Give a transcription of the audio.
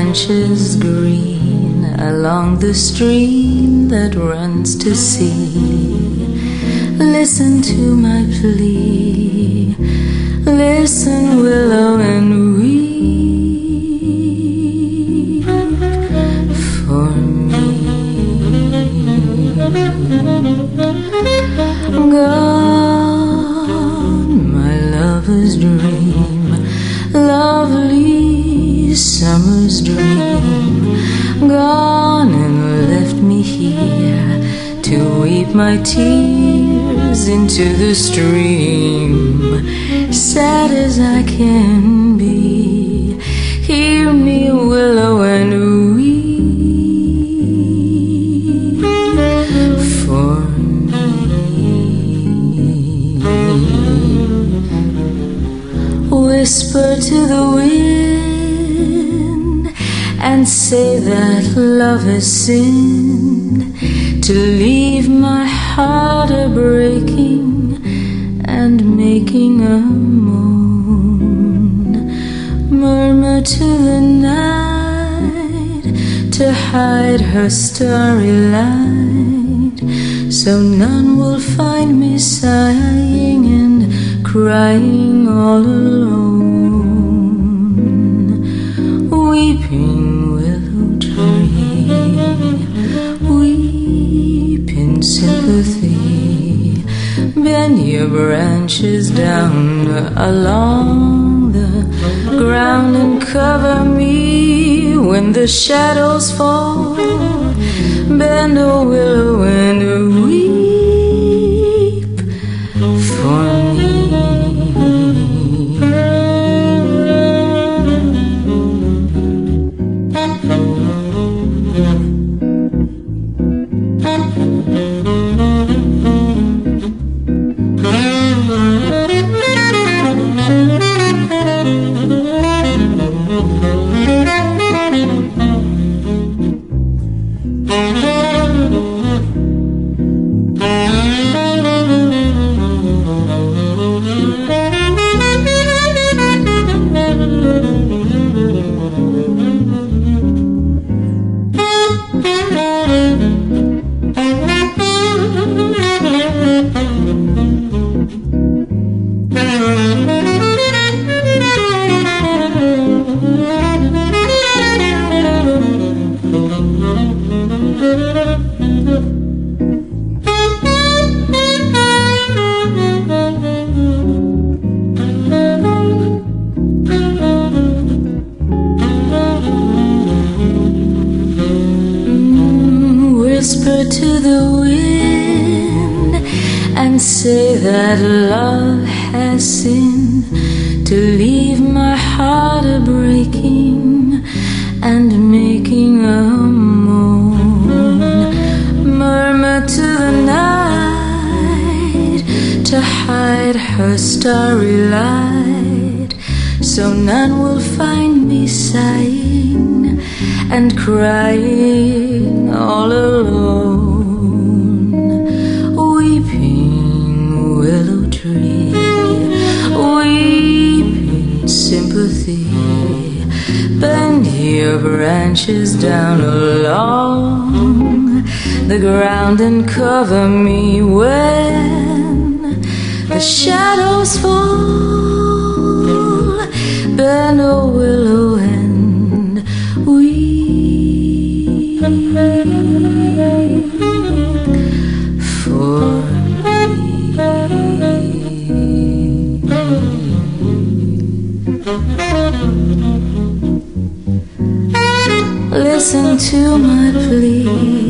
branches green along the stream that runs to sea. Listen to my plea. Listen, willow, and weep for me. Gone, my lover's dream, lovely summer's dream. Gone and left me here to weep my tears into the stream. Sad as I can be, hear me, willow, and weep for me. Whisper to the wind and say that love has sinned, to leave my heart a-breaking and making a moan. Murmur to the night to hide her starry light, so none will find me sighing and crying all alone. Weeping willow tree, weep in sympathy. Bend your branches down along the ground and cover me when the shadows fall. Bend, oh willow, and weep for me. Whisper to the wind and say that love has sinned, to leave my heart a-breaking and making a moan. Murmur to the night to hide her starry light, so none will find me sighing and crying all alone. Weeping willow tree, weep in sympathy. Bend your branches down along the ground and cover me when the shadows fall. Bend, oh willow, and weep for me. Listen to my plea.